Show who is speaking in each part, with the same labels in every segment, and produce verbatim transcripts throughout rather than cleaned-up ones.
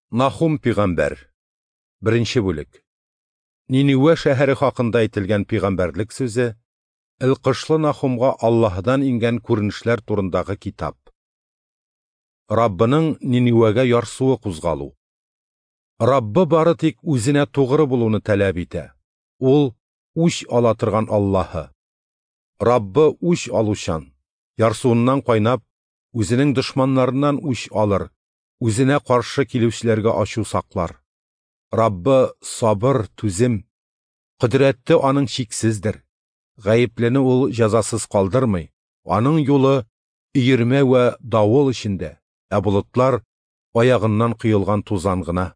Speaker 1: Нахум пигамбәр. Беренче бүлек. Ниневе шәһәре хакында әйтелгән пигамбәрлек сүзе, Илкышлы Нахумга Аллаһдан ингән күренешләр турындагы китап. Раббының Ниневегә ярсуы кузгалу. Раббы бары тик үзенә тугры булуны таләп итә. Ул үч ала торган Аллаһы. Раббы үч алучан, ярсуыннан кайнап, үзенең дошманнарыннан үч алыр, үзенә каршы килүчеләргә ачу саклар. Раббы сабыр, түзем, кудрәтте аның чиксездер. Гаеплене ул җәзасыз калдырмый. Аның юлы өермә вә давыл эчендә, ә болытлар аягыннан кыелган тузан гына.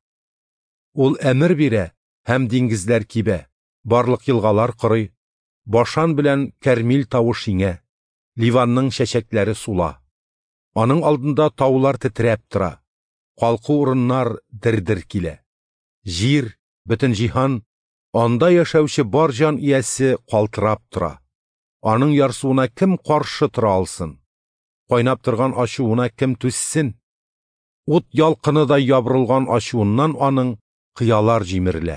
Speaker 1: Ул әмер бирә һәм диңгезләр кибә, барлык елгалар корый, Башан белән Кәрмил тавыш иңә, Ливанның чәчәкләре сула. Аның алдында таулар тетрәп тора, калку урыннар дер-дер килә. Җир, бөтен җиһан, анда яшәүче бар җан иясе калтырап тора. Аның ярсуына кем каршы тора алсын? Кайнап торган ачуына кем түссен? Ут ялкыныдай ябрылган ачуыннан аның кыялар җимерелә.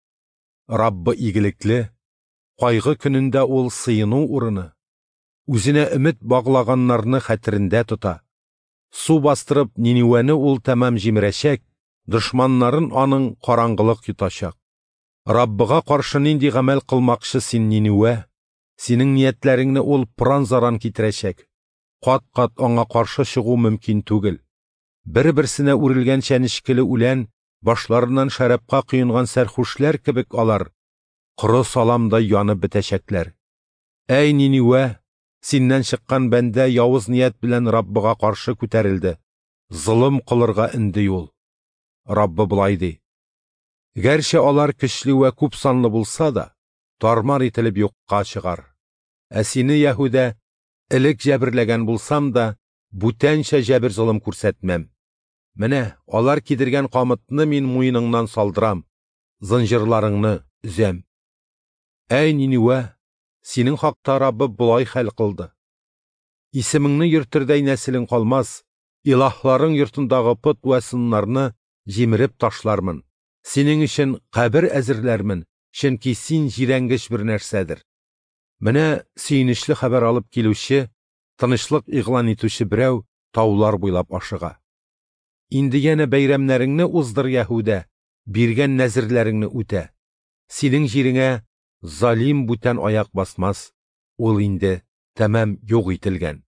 Speaker 1: Раббы игелекле, кайгы көнендә ул сыену урыны, үзенә өмет баглаганнарны хәтерендә тота. Су бастырып Ниневене ул тәмам җимерәчәк, дошманнарын аның караңгылык йотачак. Раббыга каршы нинди гамәл кылмакчы син, Ниневе? Синең ниятләреңне ул пыран-заран китерәчәк. Кат-кат аңа каршы чыгу мөмкин түгел. Бер-берсенә үрелгән чәнечкеле үлән, башларыннан шәрабка кыйынган сәрхүшләр кебек алар, коры саламда янып бетәчәкләр. Әй Ниневе, синнән чыккан бәндә явыз ният белән Раббыга каршы күтәрелде. Золым кылырга инде ул. Раббы булай ди: Гәрчә алар көчле вә күп санлы булса да, тармар ителеп юкка чыгар. Ә сине, Яһүдә, элек җәберләгән булсам да, бүтәнчә җәбер золым күрсәтмәм. Менә алар кидергән камытны мин муеныңнан салдырам, зынҗырларыңны өзәм. Әй Ниневе, синең хакта Раббы булай хәл кылды. Исемеңне йөртердәй нәселең калмас, илаһларың йортындагы пот вә сыннарны җимереп ташлармын. Синең өчен кабер әзерләрмен, чөнки син җирәнгеч бер нәрсәдер. Менә сөенечле хәбәр алып килүче, тынычлык игълан итүче берәү таулар буйлап ашыга. Инде янә бәйрәмнәреңне уздыр, Яһүдә, биргән нәзерләреңне үтә. Синең җиреңә залим бүтән аяк басмас, ул инде тәмам юк ителгән.